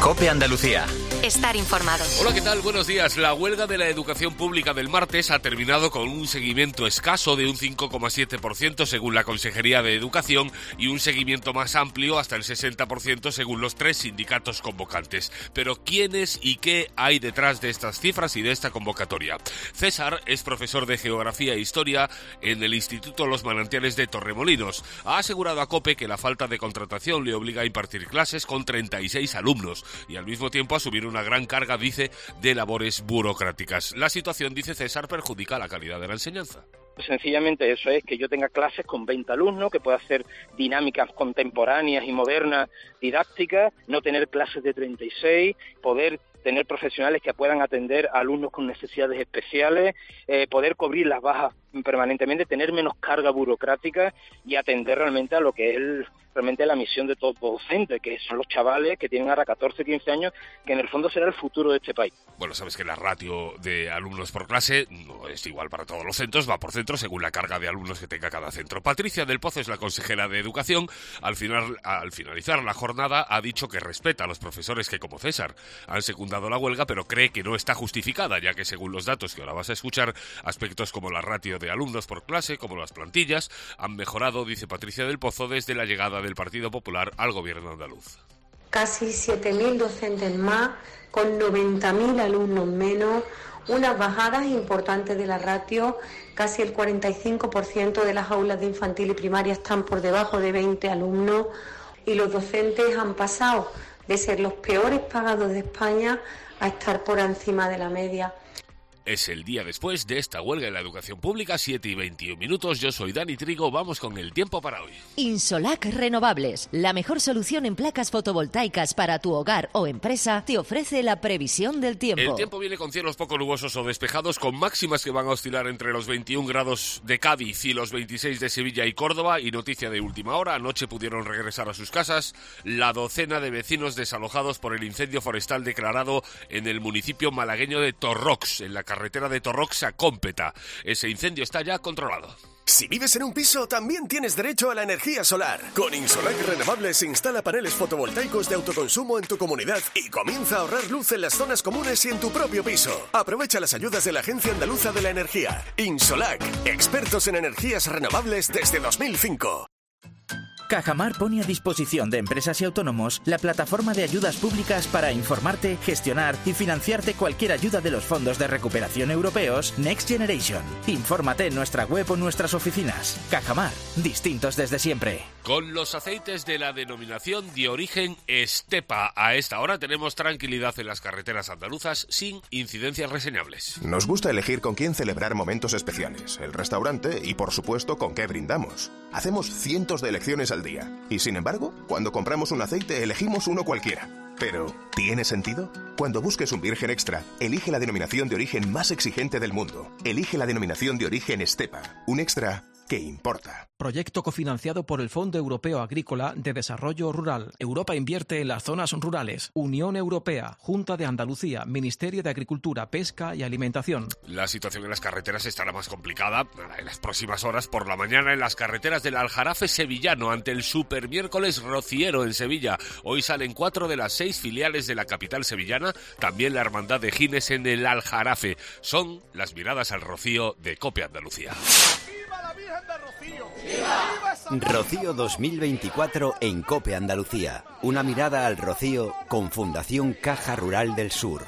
COPE Andalucía. Estar informado. Hola, ¿qué tal? Buenos días. La huelga de la educación pública del martes ha terminado con un seguimiento escaso de un 5,7% según la Consejería de Educación y un seguimiento más amplio hasta el 60% según los 3 sindicatos convocantes. Pero ¿quiénes y qué hay detrás de estas cifras y de esta convocatoria? César es profesor de Geografía e Historia en el Instituto Los Manantiales de Torremolinos. Ha asegurado a COPE que la falta de contratación le obliga a impartir clases con 36 alumnos y al mismo tiempo a subir una gran carga, dice, de labores burocráticas. La situación, dice César, perjudica la calidad de la enseñanza. Sencillamente eso es, que yo tenga clases con 20 alumnos, que pueda hacer dinámicas contemporáneas y modernas didácticas, no tener clases de 36, poder tener profesionales que puedan atender a alumnos con necesidades especiales, poder cubrir las bajas permanentemente, tener menos carga burocrática y atender realmente a lo que es realmente la misión de todo docente, que son los chavales que tienen ahora 14, 15 años, que en el fondo será el futuro de este país. Bueno, sabes que la ratio de alumnos por clase no es igual para todos los centros, va por centro según la carga de alumnos que tenga cada centro. Patricia del Pozo es la consejera de Educación. Al finalizar la jornada ha dicho que respeta a los profesores que, como César, han secundado la huelga, pero cree que no está justificada, ya que según los datos que ahora vas a escuchar, aspectos como la ratio de alumnos por clase, como las plantillas, han mejorado, dice Patricia del Pozo, desde la llegada del Partido Popular al gobierno andaluz. Casi 7.000 docentes más, con 90.000 alumnos menos, unas bajadas importantes de la ratio, casi el 45% de las aulas de infantil y primaria están por debajo de 20 alumnos y los docentes han pasado de ser los peores pagados de España a estar por encima de la media. Es el día después de esta huelga en la educación pública, 7:21. Yo soy Dani Trigo, vamos con el tiempo para hoy. Insolac Renovables, la mejor solución en placas fotovoltaicas para tu hogar o empresa, te ofrece la previsión del tiempo. El tiempo viene con cielos poco nubosos o despejados, con máximas que van a oscilar entre los 21 grados de Cádiz y los 26 de Sevilla y Córdoba. Y noticia de última hora, anoche pudieron regresar a sus casas la docena de vecinos desalojados por el incendio forestal declarado en el municipio malagueño de Torrox, en la carretera de Torrox a Cómpeta. Ese incendio está ya controlado. Si vives en un piso, también tienes derecho a la energía solar. Con Insolac Renovables instala paneles fotovoltaicos de autoconsumo en tu comunidad y comienza a ahorrar luz en las zonas comunes y en tu propio piso. Aprovecha las ayudas de la Agencia Andaluza de la Energía. Insolac, expertos en energías renovables desde 2005. Cajamar pone a disposición de empresas y autónomos la plataforma de ayudas públicas para informarte, gestionar y financiarte cualquier ayuda de los fondos de recuperación europeos Next Generation. Infórmate en nuestra web o nuestras oficinas. Cajamar, distintos desde siempre. Con los aceites de la denominación de origen Estepa, a esta hora tenemos tranquilidad en las carreteras andaluzas sin incidencias reseñables. Nos gusta elegir con quién celebrar momentos especiales, el restaurante y, por supuesto, con qué brindamos. Hacemos cientos de elecciones al día. Y sin embargo, cuando compramos un aceite, elegimos uno cualquiera. Pero, ¿tiene sentido? Cuando busques un virgen extra, elige la denominación de origen más exigente del mundo. Elige la denominación de origen Estepa. Un extra que importa. Proyecto cofinanciado por el Fondo Europeo Agrícola de Desarrollo Rural. Europa invierte en las zonas rurales. Unión Europea, Junta de Andalucía, Ministerio de Agricultura, Pesca y Alimentación. La situación en las carreteras estará más complicada en las próximas horas. Por la mañana en las carreteras del Aljarafe sevillano ante el supermiércoles rociero en Sevilla. Hoy salen 4 de las 6 filiales de la capital sevillana. También la Hermandad de Gines en el Aljarafe. Son las miradas al rocío de COPE Andalucía. Rocío 2024 en COPE Andalucía. Una mirada al rocío con Fundación Caja Rural del Sur.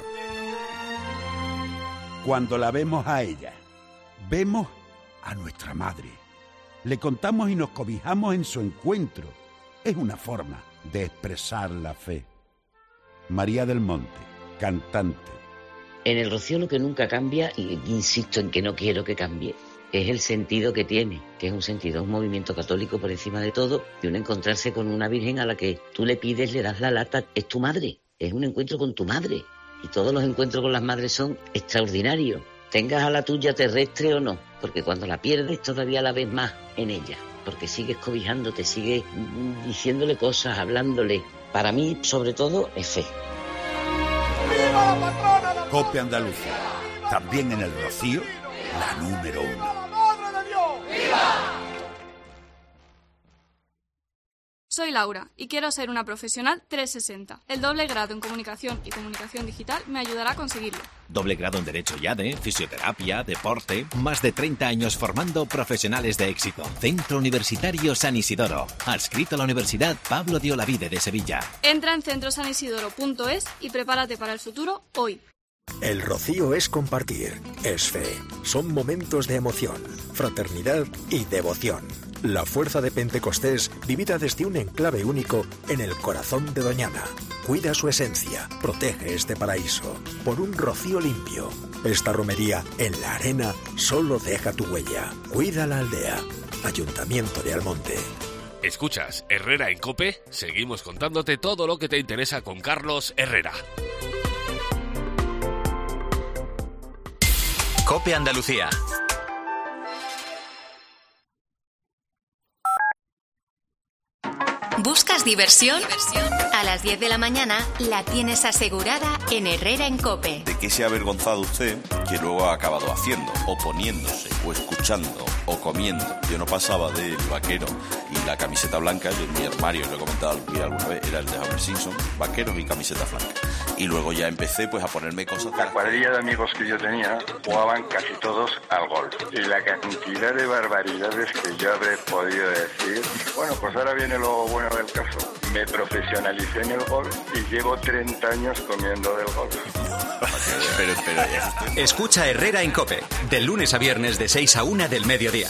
Cuando la vemos a ella, vemos a nuestra madre. Le contamos y nos cobijamos en su encuentro. Es una forma de expresar la fe. María del Monte, cantante. En el rocío lo que nunca cambia, y insisto en que no quiero que cambie, es el sentido que tiene, que es un sentido, un movimiento católico por encima de todo, y un encontrarse con una virgen a la que tú le pides, le das la lata, es tu madre, es un encuentro con tu madre, y todos los encuentros con las madres son extraordinarios, tengas a la tuya terrestre o no, porque cuando la pierdes todavía la ves más en ella, porque sigues cobijándote, sigues diciéndole cosas, hablándole. Para mí, sobre todo, es fe. ¡Viva la patrona! COPE Andalucía, también en el rocío, la número 1. Soy Soy Laura y quiero ser una profesional 360. El doble grado en comunicación y comunicación digital me ayudará a conseguirlo. Doble grado en Derecho IADE, Fisioterapia, Deporte. Más de 30 años formando profesionales de éxito. Centro Universitario San Isidoro. Adscrito a la Universidad Pablo de Olavide de Sevilla. Entra en centrosanisidoro.es y prepárate para el futuro hoy. El rocío es compartir, es fe. Son momentos de emoción, fraternidad y devoción. La fuerza de Pentecostés vivida desde un enclave único en el corazón de Doñana. Cuida su esencia, protege este paraíso por un rocío limpio. Esta romería en la arena solo deja tu huella. Cuida la aldea. Ayuntamiento de Almonte. Escuchas Herrera en COPE. Seguimos contándote todo lo que te interesa con Carlos Herrera. COPE Andalucía. ¿Buscas diversión? A las 10 de la mañana la tienes asegurada en Herrera en COPE. ¿De qué se ha avergonzado usted que luego ha acabado haciendo, o poniéndose, o escuchando, o comiendo? Yo no pasaba del vaquero y la camiseta blanca. Yo en mi armario, lo he comentado alguna vez, era el de Homer Simpson, vaqueros y camiseta blanca. Y luego ya empecé pues a ponerme cosas. La cuadrilla de amigos que yo tenía jugaban casi todos al golf. Y la cantidad de barbaridades que yo habré podido decir. Bueno, pues ahora viene lo bueno del caso. Me profesionalicé en el golf y llevo 30 años comiendo del golf. Escucha Herrera en COPE, de lunes a viernes de 6 a 1 del mediodía.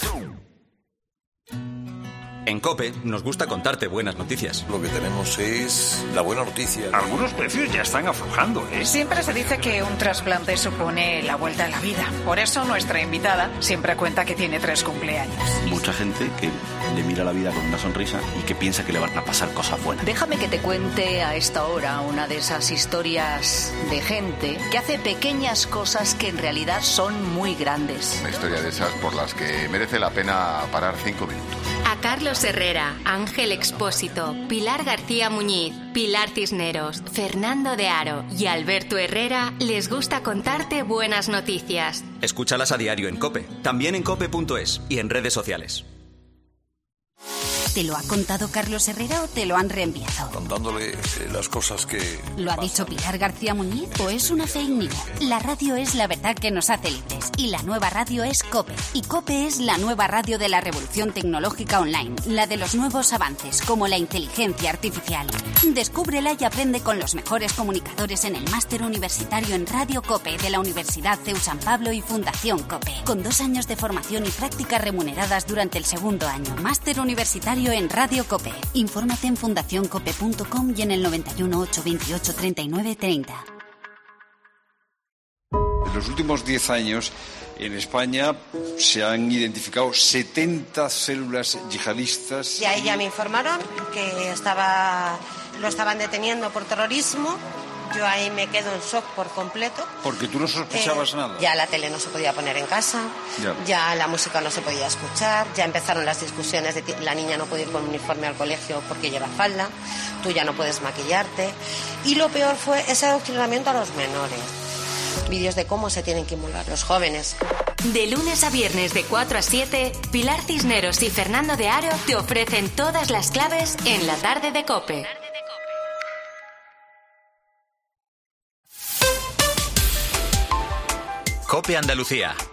En COPE nos gusta contarte buenas noticias. Lo que tenemos es la buena noticia. Algunos precios ya están aflojando, ¿eh? Siempre se dice que un trasplante supone la vuelta a la vida. Por eso nuestra invitada siempre cuenta que tiene 3 cumpleaños. Mucha gente que le mira la vida con una sonrisa y que piensa que le van a pasar cosas buenas. Déjame que te cuente a esta hora una de esas historias de gente que hace pequeñas cosas que en realidad son muy grandes. Una historia de esas por las que merece la pena parar 5 minutos. A Carlos Herrera, Ángel Expósito, Pilar García Muñiz, Pilar Cisneros, Fernando de Aro y Alberto Herrera les gusta contarte buenas noticias. Escúchalas a diario en COPE, también en cope.es y en redes sociales. ¿Te lo ha contado Carlos Herrera o te lo han reenviado? Contándole las cosas que... ¿Lo ha dicho Pilar García Muñiz o es una fake news? La radio es la verdad que nos hace libres y la nueva radio es COPE. Y COPE es la nueva radio de la revolución tecnológica online, la de los nuevos avances como la inteligencia artificial. Descúbrela y aprende con los mejores comunicadores en el máster universitario en Radio COPE de la Universidad CEU San Pablo y Fundación COPE, con 2 años de formación y prácticas remuneradas durante el 2º año. Máster universitario en Radio COPE. Infórmate en fundacioncope.com y en el 91 828 39 30. En los últimos 10 años, en España se han identificado 70 células yihadistas. Y ahí ya me informaron que lo estaban deteniendo por terrorismo. Yo ahí me quedo en shock por completo. Porque tú no sospechabas nada. Ya la tele no se podía poner en casa, ya la música no se podía escuchar, ya empezaron las discusiones de la niña no puede ir con uniforme al colegio porque lleva falda, tú ya no puedes maquillarte. Y lo peor fue ese adoctrinamiento a los menores. Vídeos de cómo se tienen que inmolar los jóvenes. De lunes a viernes de 4 a 7, Pilar Cisneros y Fernando de Aro te ofrecen todas las claves en la tarde de COPE. COPE Andalucía,